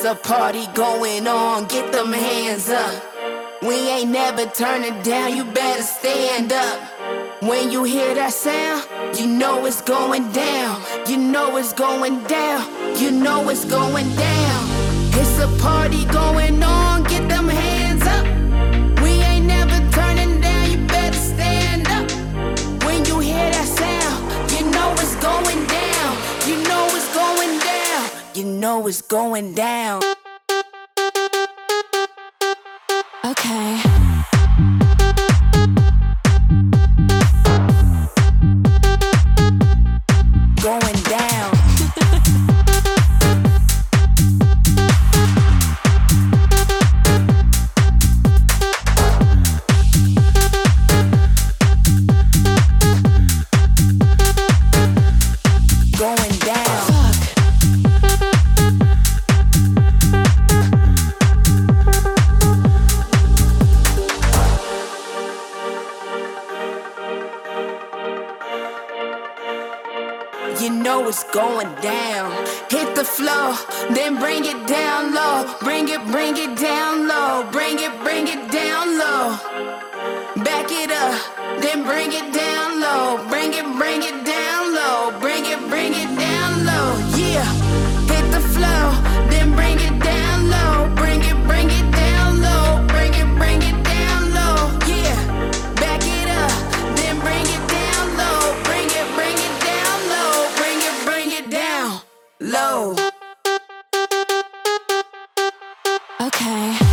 It's a party going on, get them hands up. We ain't never turning down, you better stand up. When you hear that sound, you know it's going down. You know it's going down, you know it's going down. It's a party going on, get them hands up. We ain't never turning down, you better stand up. When you hear that sound, you know it's going down. You know it's going down, you know it's going down. Okay. Going down. Going down. You know it's going down. Hit the floor, then bring it down low. Bring it down low. Bring it down low. Back it up, then bring it down low. Bring it down low. Bring it down low. Yeah. Hit the floor, then bring it down low. Bring it down low. Bring it down low. Yeah. Back it up, then bring it down low. Bring it down low. Bring it down low. Okay.